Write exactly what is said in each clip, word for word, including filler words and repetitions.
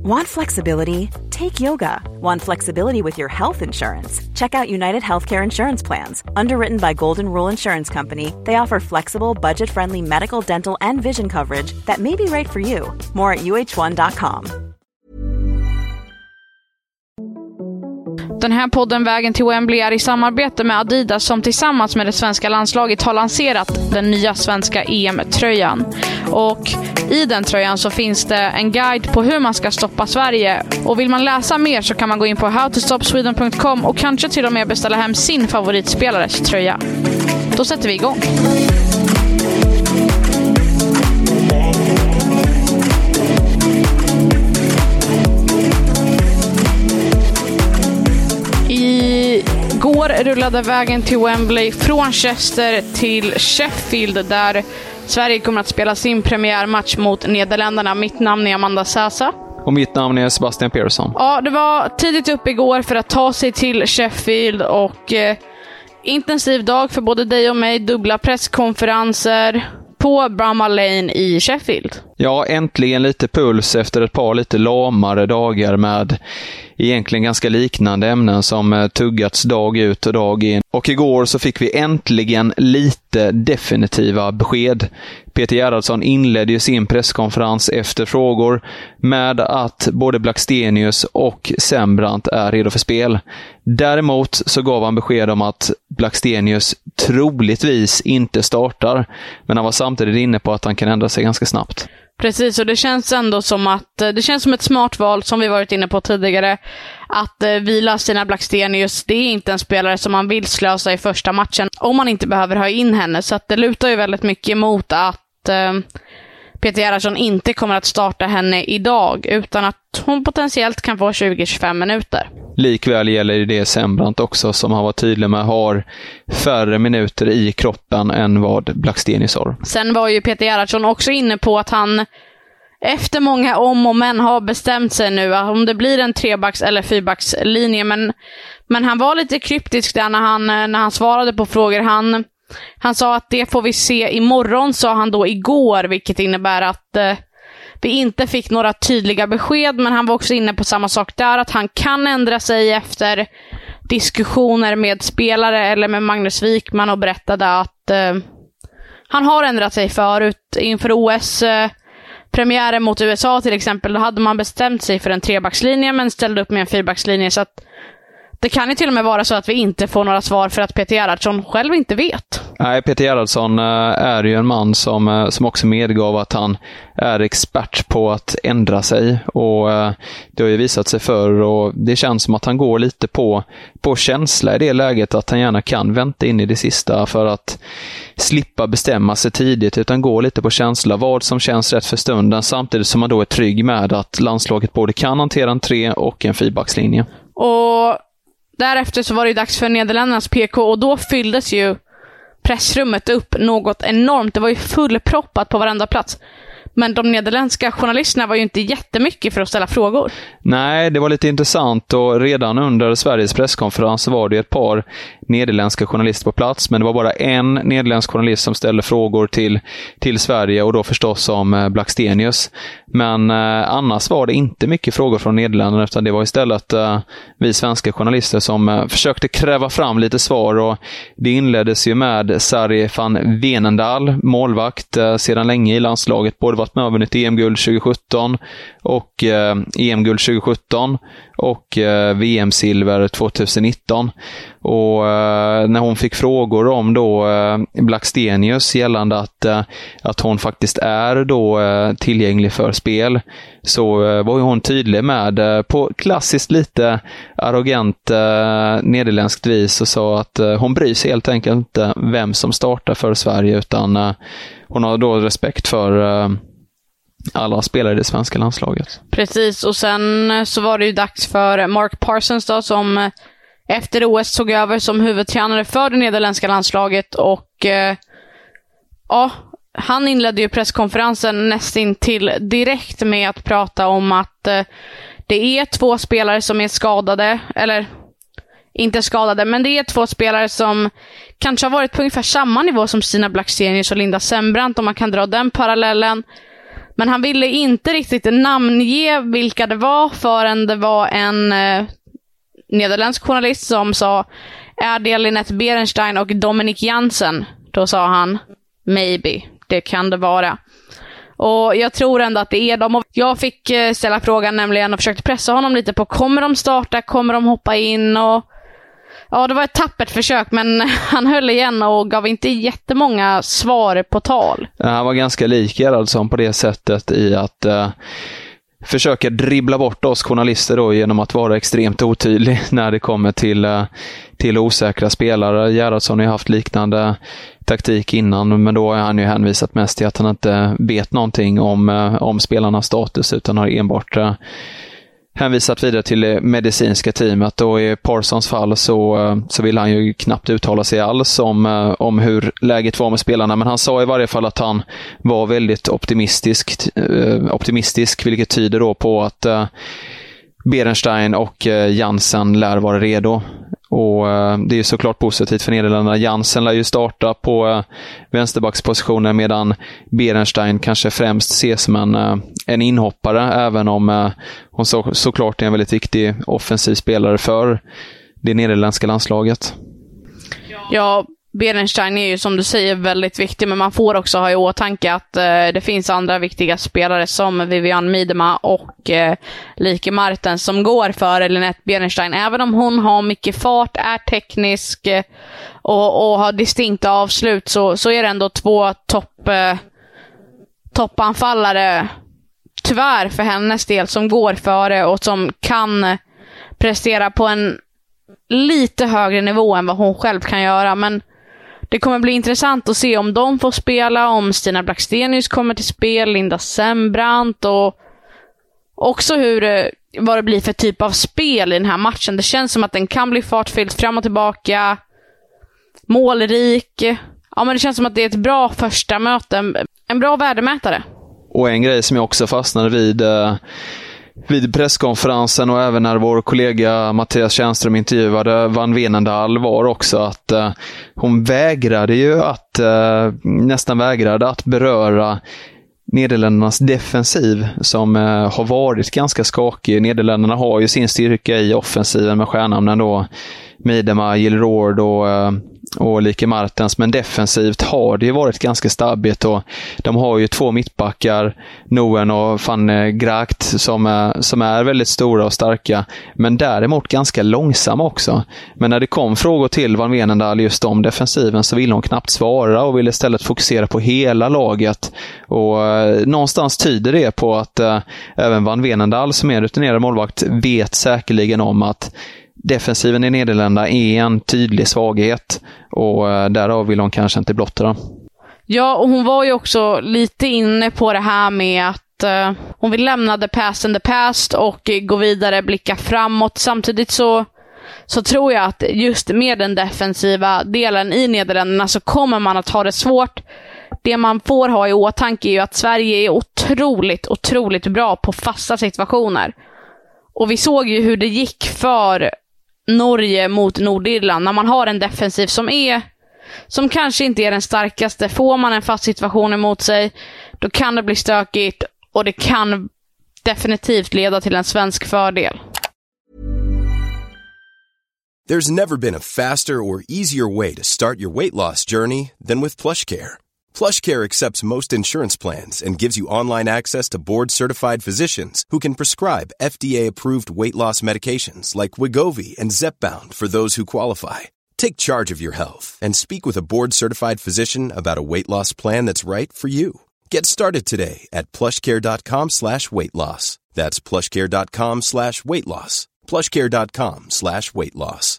Want flexibility? Take yoga. Want flexibility with your health insurance? Check out United Healthcare Insurance Plans. Underwritten by Golden Rule Insurance Company, they offer flexible, budget-friendly medical, dental, and vision coverage that may be right for you. More at U H one dot com. Den här podden Vägen till Wembley är i samarbete med Adidas som tillsammans med det svenska landslaget har lanserat den nya svenska E M-tröjan. Och i den tröjan så finns det en guide på hur man ska stoppa Sverige. Och vill man läsa mer så kan man gå in på how to stop sweden dot com och kanske till och med beställa hem sin favoritspelares tröja. Då sätter vi igång. Igår rullade vägen till Wembley från Chester till Sheffield där Sverige kommer att spela sin premiärmatch mot Nederländerna. Mitt namn är Amanda Sasa. Och mitt namn är Sebastian Persson. Ja, det var tidigt upp igår för att ta sig till Sheffield och eh, intensiv dag för både dig och mig. Dubbla presskonferenser på Bramall Lane i Sheffield. Ja, äntligen lite puls efter ett par lite lamare dagar med egentligen ganska liknande ämnen som tuggats dag ut och dag in. Och igår så fick vi äntligen lite definitiva besked. Peter Gerhardsson inledde ju sin presskonferens efter frågor med att både Blackstenius och Sembrant är redo för spel. Däremot så gav han besked om att Blackstenius troligtvis inte startar, men han var samtidigt inne på att han kan ändra sig ganska snabbt. Precis, och det känns ändå som att det känns som ett smart val som vi varit inne på tidigare, att eh, vila Stina Blackstenius. Det är inte en spelare som man vill slösa i första matchen om man inte behöver ha in henne, så att det lutar ju väldigt mycket emot att eh, Peter Gerhardsson inte kommer att starta henne idag, utan att hon potentiellt kan få tjugo till tjugofem minuter. Likväl gäller det Sembrant också, som har varit tydlig med har färre minuter i kroppen än vad Blackstenius har. Sen var ju Peter Gerhardsson också inne på att han efter många om och men har bestämt sig nu om det blir en trebacks- eller fyrbackslinje, men, men han var lite kryptisk där när han, när han svarade på frågor. Han, han sa att det får vi se imorgon, sa han då igår, vilket innebär att eh, vi inte fick några tydliga besked, men han var också inne på samma sak där, att han kan ändra sig efter diskussioner med spelare eller med Magnus Wikman, och berättade att eh, han har ändrat sig förut inför O S. Eh, premiären mot U S A till exempel, då hade man bestämt sig för en trebackslinje men ställde upp med en fyrbackslinje, så att det kan ju till och med vara så att vi inte får några svar för att Peter Gerhardsson själv inte vet. Nej, Peter Gerhardsson är ju en man som, som också medgav att han är expert på att ändra sig, och det har ju visat sig förr, och det känns som att han går lite på, på känsla i det läget, att han gärna kan vänta in i det sista för att slippa bestämma sig tidigt, utan gå lite på känsla, vad som känns rätt för stunden, samtidigt som man då är trygg med att landslaget både kan hantera en tre- och en fyrbackslinje. Och därefter så var det dags för Nederländernas P K, och då fylldes ju pressrummet upp något enormt. Det var ju fullproppat på varenda plats. Men de nederländska journalisterna var ju inte jättemycket för att ställa frågor. Nej, det var lite intressant, och redan under Sveriges presskonferens var det ett par nederländska journalister på plats, men det var bara en nederländsk journalist som ställde frågor till, till Sverige, och då förstås om Blackstenius. Men eh, annars var det inte mycket frågor från Nederländerna, utan det var istället eh, vi svenska journalister som eh, försökte kräva fram lite svar, och det inleddes ju med Sarri van Veenendaal, målvakt eh, sedan länge i landslaget, både varit med och vunnit E M-guld tjugo sjutton och eh, E M-guld tjugo sjutton och eh, V M-silver tjugonitton. Och eh, när hon fick frågor om då eh, Blackstenius gällande att, eh, att hon faktiskt är då eh, tillgänglig för spel, så eh, var ju hon tydlig med eh, på klassiskt lite arrogant eh, nederländskt vis, och sa att eh, hon bryr sig helt enkelt inte vem som startar för Sverige, utan eh, hon har då respekt för eh, alla spelare i det svenska landslaget. Precis, och sen så var det ju dags för Mark Parsons då, som efter O S tog över som huvudtränare för det nederländska landslaget, och eh, ja, han inledde ju presskonferensen nästan till direkt med att prata om att eh, det är två spelare som är skadade, eller inte skadade, men det är två spelare som kanske har varit på ungefär samma nivå som Stina Blackstenius och Linda Sembrant, om man kan dra den parallellen. Men han ville inte riktigt namnge vilka det var förrän det var en eh, nederländsk journalist som sa, är det Linette Beerenstein och Dominic Jansen? Då sa han, maybe, det kan det vara. Och jag tror ändå att det är dem. Och jag fick eh, ställa frågan nämligen och försökte pressa honom lite på, kommer de starta, kommer de hoppa in? Och ja, det var ett tappert försök, men han höll igen och gav inte jättemånga svar på tal. Han var ganska lik Gerhardsson på det sättet i att eh, försöka dribbla bort oss journalister då genom att vara extremt otydlig när det kommer till, eh, till osäkra spelare. Gerhardsson har ju haft liknande taktik innan, men då har han ju hänvisat mest till att han inte vet någonting om, eh, om spelarnas status, utan har enbart eh, hänvisat vidare till det medicinska teamet. Och i Parsons fall så, så vill han ju knappt uttala sig alls om, om hur läget var med spelarna. Men han sa i varje fall att han var väldigt optimistisk, optimistisk vilket tyder då på att Beerenstein och Jansen lär vara redo. Och det är ju såklart positivt för Nederländerna. Jansen lär ju starta på vänsterbackspositionen, medan Beerenstein kanske främst ses som en, en inhoppare, även om hon så, såklart är en väldigt viktig offensiv spelare för det nederländska landslaget. Ja, Beerenstein är ju som du säger väldigt viktig, men man får också ha i åtanke att eh, det finns andra viktiga spelare som Vivian Miedema och eh, Lieke Martens som går för Linette Beerenstein. Även om hon har mycket fart, är teknisk eh, och, och har distinkta avslut, så, så är det ändå två topp, eh, toppanfallare tyvärr för hennes del som går före och som kan prestera på en lite högre nivå än vad hon själv kan göra. Men det kommer bli intressant att se om de får spela, om Stina Blackstenius kommer till spel, Linda Sembrant, och också hur, vad det blir för typ av spel i den här matchen. Det känns som att den kan bli fartfylld fram och tillbaka, målrik. Ja, men det känns som att det är ett bra första möte, en bra värdemätare. Och en grej som jag också fastnade vid vid presskonferensen och även när vår kollega Mattias Tjärnström intervjuade Van Veenendaal var också att uh, hon vägrade ju att uh, nästan vägrade att beröra Nederländernas defensiv som uh, har varit ganska skakig. Nederländerna har ju sin styrka i offensiven med stjärnamnen då Miedema, Jill Roord och uh, och Lieke Martens, men defensivt har det ju varit ganska stabilt, och de har ju två mittbackar, Noen och Van Gracht, som är, som är väldigt stora och starka, men däremot ganska långsamma också. Men när det kom frågor till Van Veenendaal just om defensiven så ville hon knappt svara och ville istället fokusera på hela laget, och eh, någonstans tyder det på att eh, även Van Veenendaal som är rutinerad målvakt vet säkerligen om att defensiven i Nederländerna är en tydlig svaghet, och därav vill hon kanske inte blotta den. Ja, och hon var ju också lite inne på det här med att uh, hon vill lämna the past and the past och gå vidare, blicka framåt. Samtidigt så, så tror jag att just med den defensiva delen i Nederländerna så kommer man att ha det svårt. Det man får ha i åtanke är ju att Sverige är otroligt, otroligt bra på fasta situationer. Och vi såg ju hur det gick för Norge mot Nordirland. När man har en defensiv som är som kanske inte är den starkaste, får man en fast situation emot sig, då kan det bli stökigt, och det kan definitivt leda till en svensk fördel. There's never been a faster or easier way to start your weight loss journey than with PlushCare. PlushCare accepts most insurance plans and gives you online access to board-certified physicians who can prescribe F D A-approved weight loss medications like Wegovy and Zepbound for those who qualify. Take charge of your health and speak with a board-certified physician about a weight loss plan that's right for you. Get started today at plushcare.com slash weight loss. That's plushcare.com slash weight loss. plushcare.com slash weight loss.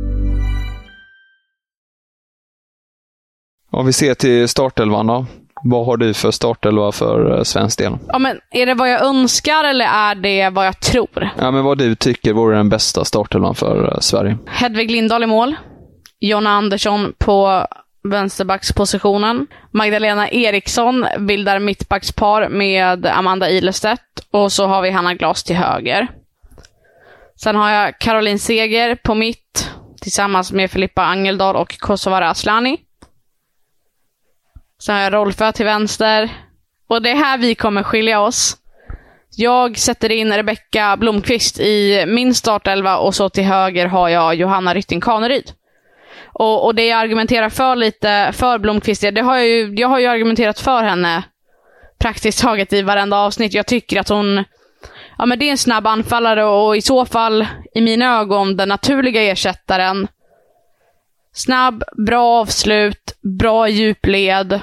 Om vi ser till startelvan då. Vad har du för startelva för svensk del? Ja, men är det vad jag önskar eller är det vad jag tror? Ja, men vad du tycker vore den bästa startelvan för Sverige? Hedvig Lindahl i mål. Jonna Andersson på vänsterbackspositionen. Magdalena Eriksson bildar mittbackspar med Amanda Ilestedt. Och så har vi Hanna Glas till höger. Sen har jag Caroline Seger på mitt tillsammans med Filippa Angeldal och Kosovare Aslani. Sen har jag Rolfö till vänster, Och det är här vi kommer skilja oss. Jag sätter in Rebecka Blomqvist i min startelva och så till höger har jag Johanna Rytting Kaneryd. Och, och det jag argumenterar för lite för Blomqvist, det har jag, ju, jag har ju argumenterat för henne praktiskt taget i varenda avsnitt. Jag tycker att hon, ja men det är en snabb anfallare och i så fall i mina ögon den naturliga ersättaren. Snabb, bra avslut, bra djupled.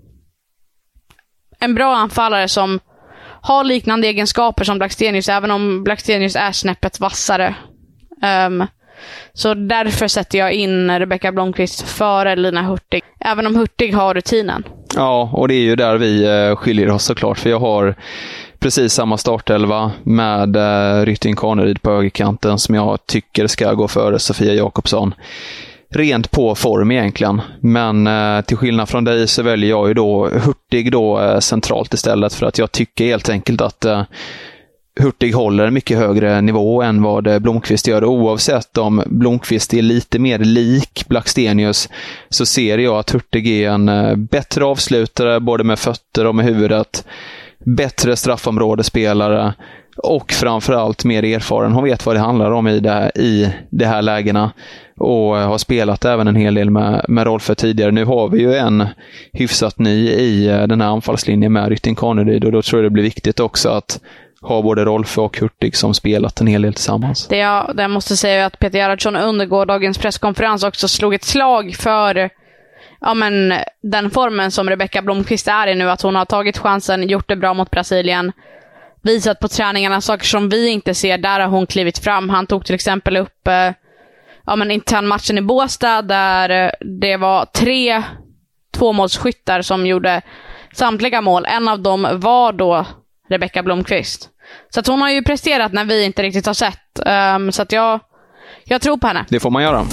En bra anfallare som har liknande egenskaper som Blackstenius, även om Blackstenius är snäppet vassare. Um, så därför sätter jag in Rebecka Blomqvist före Lina Hurtig, även om Hurtig har rutinen. Ja, och det är ju där vi skiljer oss såklart, för jag har precis samma startelva med Rytting Kaneryd på högerkanten som jag tycker ska gå före Sofia Jakobsson. Rent på form egentligen, men eh, till skillnad från dig så väljer jag ju då Hurtig då eh, centralt istället, för att jag tycker helt enkelt att eh, Hurtig håller en mycket högre nivå än vad eh, Blomqvist gör. Oavsett om Blomqvist är lite mer lik Blackstenius så ser jag att Hurtig är en eh, bättre avslutare både med fötter och med huvudet, bättre straffområdespelare och framförallt mer erfaren. Hon vet vad det handlar om i det, i det här lägena och har spelat även en hel del med, med Rolfö tidigare. Nu har vi ju en hyfsat ny i den här anfallslinjen med Rytting Kaneryd och då tror jag det blir viktigt också att ha både Rolfö och Hurtig som spelat en hel del tillsammans. Det jag, det jag måste säga är att Peter Gerhardsson under gårdagens presskonferens också slog ett slag för ja, men, den formen som Rebecka Blomqvist är i nu, att hon har tagit chansen, gjort det bra mot Brasilien, visat på träningarna saker som vi inte ser. Där har hon klivit fram. Han tog till exempel upp eh, ja, men internmatchen i Båstad där det var tre tvåmålsskyttar som gjorde samtliga mål. En av dem var då Rebecka Blomqvist. Så att hon har ju presterat när vi inte riktigt har sett. Um, så att jag, jag tror på henne. Det får man göra.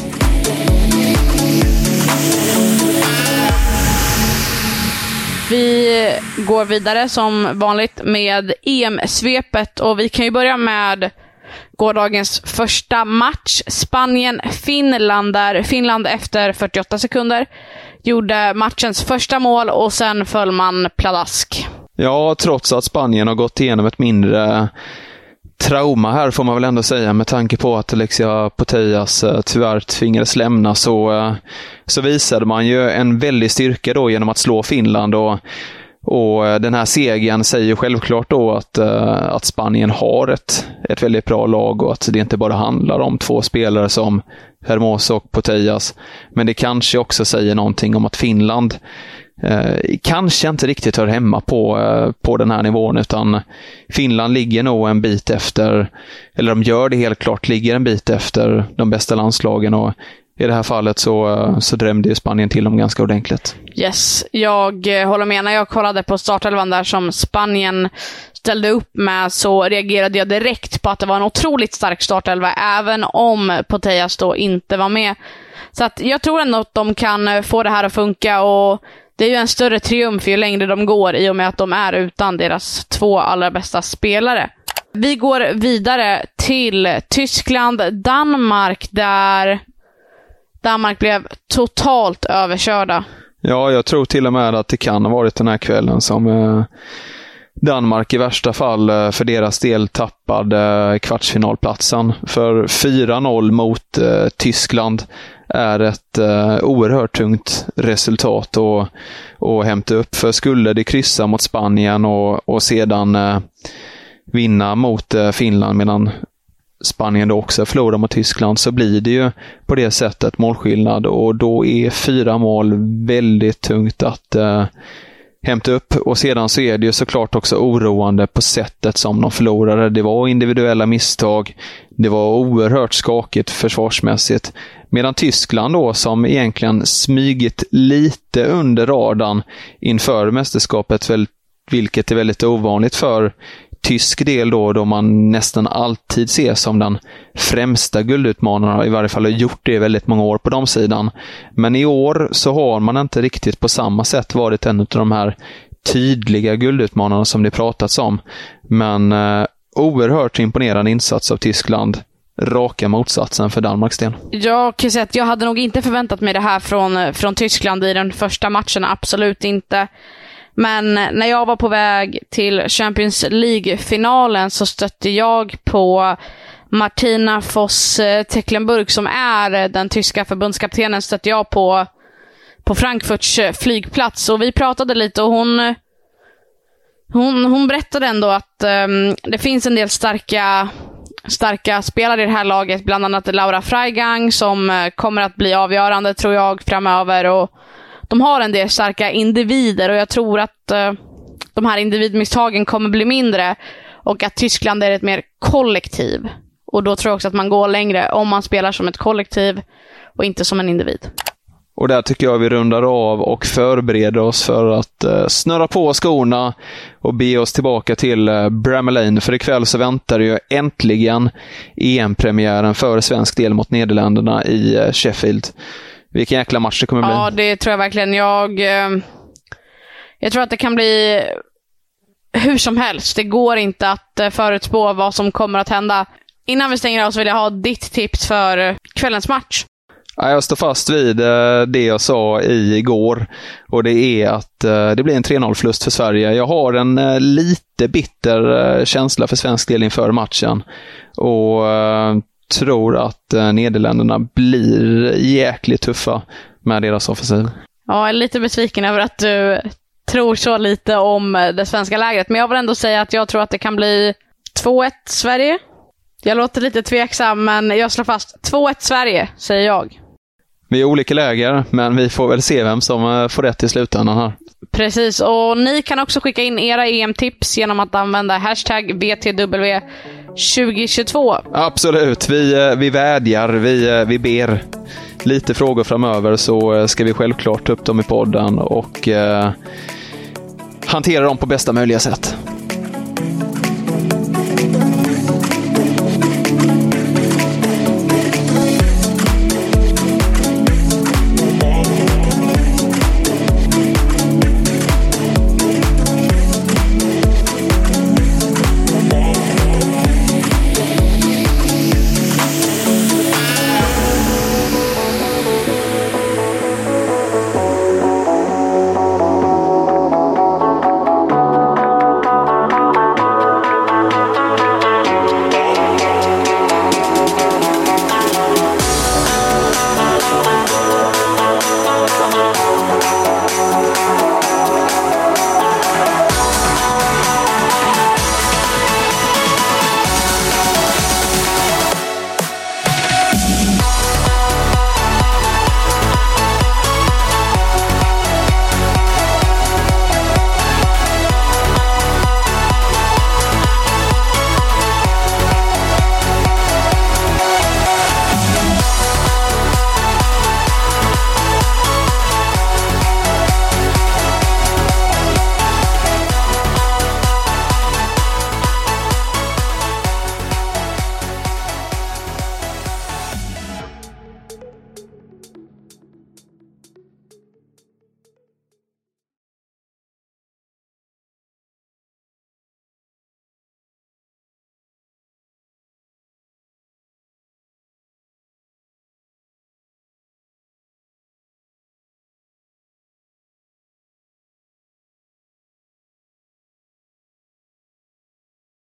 Vi går vidare som vanligt med E M-svepet och vi kan ju börja med gårdagens första match. Spanien-Finland, där Finland efter fyrtioåtta sekunder gjorde matchens första mål och sen föll man pladask. Ja, trots att Spanien har gått igenom ett mindre trauma här får man väl ändå säga, med tanke på att Alexia Putellas tyvärr tvingades lämna, så, så visade man ju en väldig styrka då genom att slå Finland, och, och den här segern säger ju självklart då att, att Spanien har ett, ett väldigt bra lag och att det inte bara handlar om två spelare som Hermoso och Putellas, men det kanske också säger någonting om att Finland Eh, kanske inte riktigt hör hemma på, eh, på den här nivån, utan Finland ligger nog en bit efter, eller de gör det helt klart, ligger en bit efter de bästa landslagen, och i det här fallet så, eh, så drämde ju Spanien till dem ganska ordentligt. Yes, jag eh, håller med. När jag kollade på startelvan där som Spanien ställde upp med så reagerade jag direkt på att det var en otroligt stark startelva, även om Putellas då inte var med. Så att jag tror ändå att de kan få det här att funka, och det är ju en större triumf ju längre de går i och med att de är utan deras två allra bästa spelare. Vi går vidare till Tyskland, Danmark, där Danmark blev totalt överkörda. Ja, jag tror till och med att det kan ha varit den här kvällen som eh, Danmark i värsta fall eh, för deras del tappade kvartsfinalplatsen. För fyra noll mot eh, Tyskland är ett eh, oerhört tungt resultat och, och hämta upp. För skulle det kryssa mot Spanien och, och sedan eh, vinna mot eh, Finland, medan Spanien då också förlorar mot Tyskland, så blir det ju på det sättet målskillnad, och då är fyra mål väldigt tungt att eh, hämta upp. Och sedan så är det ju såklart också oroande på sättet som de förlorade. Det var individuella misstag, det var oerhört skakigt försvarsmässigt, medan Tyskland då, som egentligen smygit lite under radarn inför mästerskapet, vilket är väldigt ovanligt för tysk del då, då man nästan alltid ser som den främsta guldutmanarna, i varje fall har gjort det i väldigt många år på de sidan. Men i år så har man inte riktigt på samma sätt varit en av de här tydliga guldutmanarna som det pratats om. Men eh, oerhört imponerande insats av Tyskland. Raka motsatsen för Danmarks del. Jag kan säga att jag hade nog inte förväntat mig det här från, från Tyskland i den första matchen, absolut inte. Men när jag var på väg till Champions League-finalen så stötte jag på Martina Voss-Tecklenburg, som är den tyska förbundskaptenen, stötte jag på på Frankfurts flygplats. Och vi pratade lite och hon hon, hon berättade ändå att um, det finns en del starka starka spelare i det här laget, bland annat Laura Freigang som uh, kommer att bli avgörande tror jag framöver, och de har en del starka individer och jag tror att uh, de här individmisstagen kommer bli mindre och att Tyskland är ett mer kollektiv. Och då tror jag också att man går längre om man spelar som ett kollektiv och inte som en individ. Och där tycker jag vi rundar av och förbereder oss för att eh, snurra på skorna och be oss tillbaka till eh, Bramall Lane. För ikväll så väntar ju äntligen E M-premiären för svensk del mot Nederländerna i eh, Sheffield. Vilken jäkla match det kommer bli. Ja, det tror jag verkligen. Jag, eh, jag tror att det kan bli hur som helst. Det går inte att eh, förutspå vad som kommer att hända. Innan vi stänger av så vill jag ha ditt tips för eh, kvällens match. Jag står fast vid det jag sa igår, och det är att det blir en tre noll-förlust för Sverige. Jag har en lite bitter känsla för svensk del inför matchen och tror att Nederländerna blir jäkligt tuffa med deras offensiv. Ja, jag är lite besviken över att du tror så lite om det svenska lägret, men jag vill ändå säga att jag tror att det kan bli två ett Sverige. Jag låter lite tveksam, men jag slår fast två ett Sverige, säger jag. Vi är olika läger, men vi får väl se vem som får rätt i slutändan här. Precis, och ni kan också skicka in era E M-tips genom att använda hashtag V T W tjugo tjugotvå. Absolut, vi, vi vädjar, vi, vi ber. Lite frågor framöver så ska vi självklart ta upp dem i podden och eh, hantera dem på bästa möjliga sätt.